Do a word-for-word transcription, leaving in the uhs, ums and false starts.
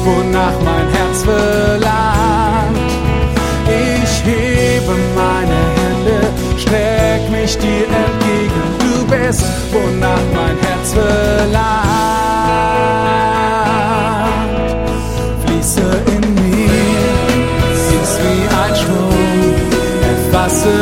wonach mein Herz verlangt. Ich hebe meine Hände, streck mich dir entgegen. Du bist, wonach mein Herz verlangt. Fließe in mir, ist wie ein Strom, erfasse